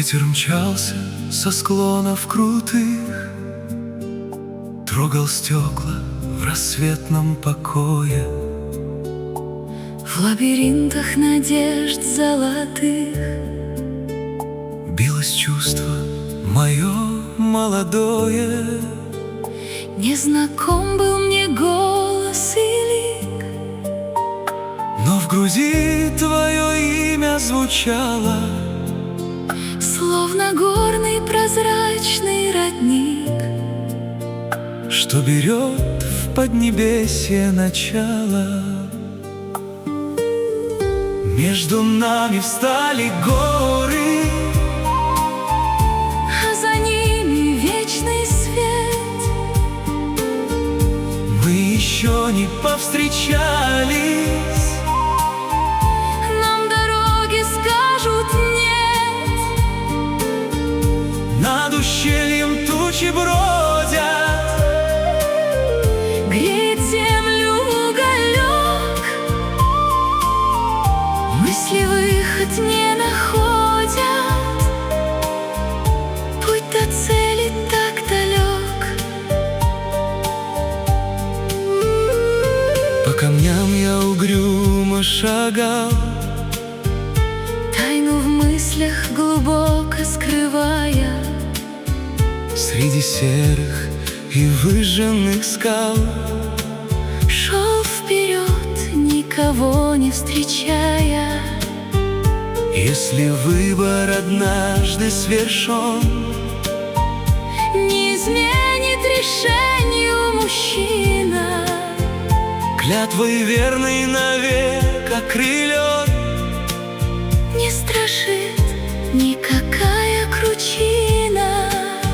Ветер мчался со склонов крутых, трогал стекла в рассветном покое. В лабиринтах надежд золотых билось чувство мое молодое. Незнаком был мне голос и лик, но в груди твое имя звучало, словно горный прозрачный родник, что берет в поднебесье начало. Между нами встали горы, а за ними вечный свет. Мы еще не повстречались, нам дороги скажут нет. над ущельем тучи бродят, Греет землю уголек, мысли выход не находят. Путь до цели так далек. по камням я угрюмо шагал, Тайну в мыслях глубоко скрывая. среди серых и выжженных скал. Шел вперед, никого не встречая. Если выбор однажды свершен, Не изменит решению мужчина, клятвой верный навек окрылен. не страшит никакая кручина.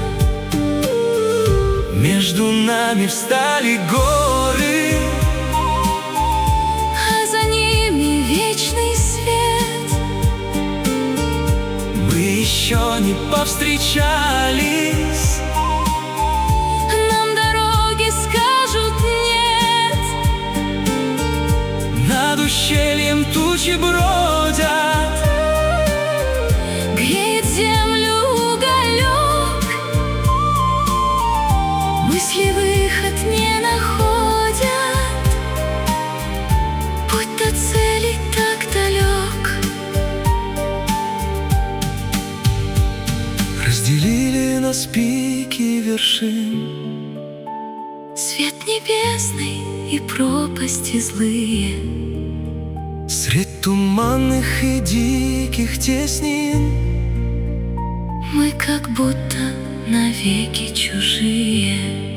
Между нами встали горы, А за ними вечный свет. мы еще не повстречались, Нам дороги скажут нет. над ущельем тучи бродят, Греет землю уголек, мысли выход не находят. Путь до цели так далек. разделили нас пики вершин, Свет небесный и пропасти злые. средь туманных и диких теснин. Мы как будто навеки чужие.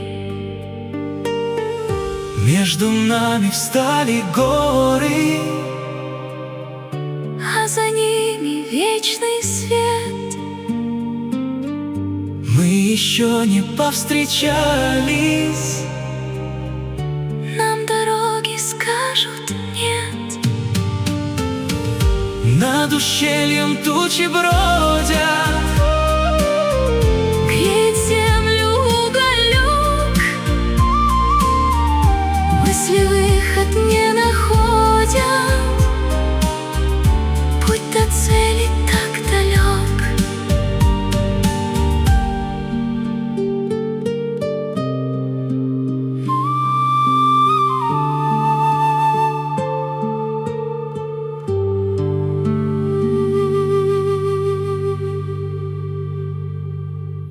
Между нами встали горы, А за ними вечный свет. мы еще не повстречались, Нам дороги скажут нет. над ущельем тучи бродят, Греет землю уголек, мысли выход не